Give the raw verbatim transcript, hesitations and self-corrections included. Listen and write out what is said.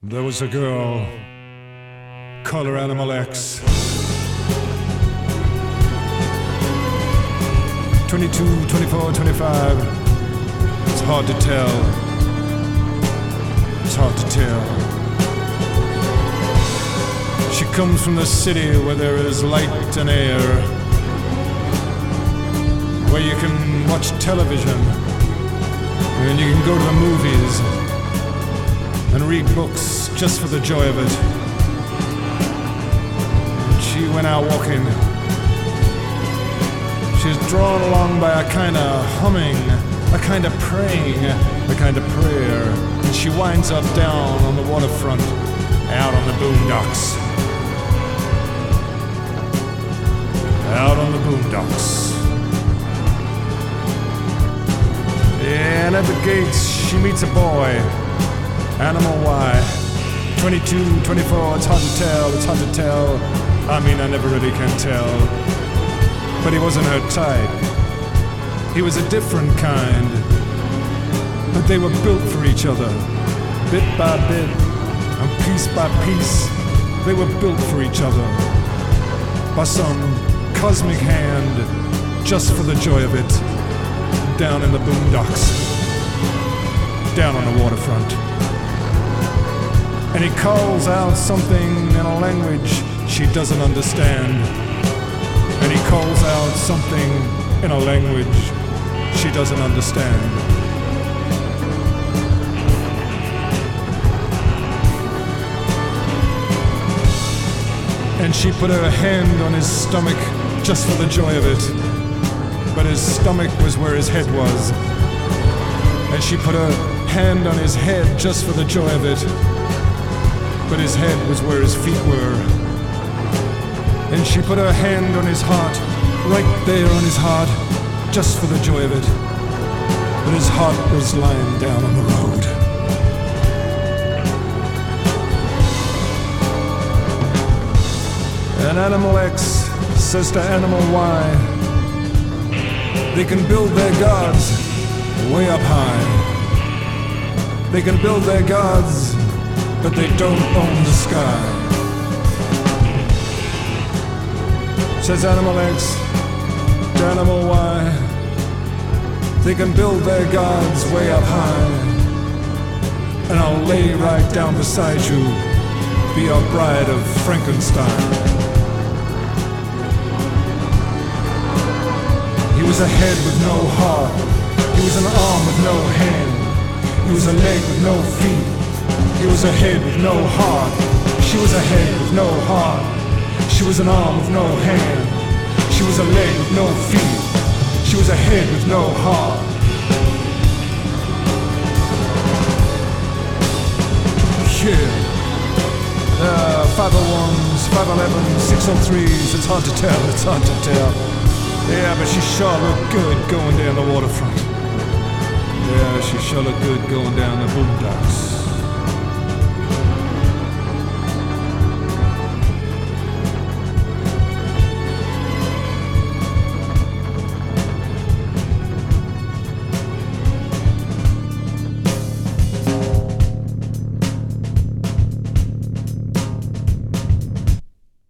There was a girl, call her Animal X. twenty-two, twenty-four, twenty-five. It's hard to tell. It's hard to tell. She comes from the city where there is light and air, where you can watch television, and you can go to the movies and read books just for the joy of it. And she went out walking. She's drawn along by a kind of humming, a kind of praying, a kind of prayer. And she winds up down on the waterfront, out on the boondocks. Out on the boondocks. And at the gates, she meets a boy. Animal Y. twenty-two, twenty-four, it's hard to tell, it's hard to tell. I mean, I never really can tell. But he wasn't her type. He was a different kind. But they were built for each other. Bit by bit, and piece by piece, they were built for each other. By some cosmic hand, just for the joy of it. Down in the boondocks. Down on the waterfront. And he calls out something in a language she doesn't understand. And he calls out something in a language she doesn't understand. And she put her hand on his stomach just for the joy of it. But his stomach was where his head was. And she put her hand on his head just for the joy of it. But his head was where his feet were. And she put her hand on his heart, right there on his heart, just for the joy of it. But his heart was lying down on the road. And Animal X says to Animal Y, they can build their gods way up high. They can build their gods, but they don't own the sky. Says Animal X to Animal Y, they can build their gods way up high, and I'll lay right down beside you, be your bride of Frankenstein. He was a head with no heart, he was an arm with no hand, he was a leg with no feet, he was a head with no heart, she was a head with no heart. She was an arm with no hand. She was a leg with no feet. She was a head with no heart. Yeah. Uh, five oh ones, five elevens, six oh threes. It's hard to tell, it's hard to tell. Yeah, but she sure looked good going down the waterfront. Yeah, she sure looked good going down the boondocks.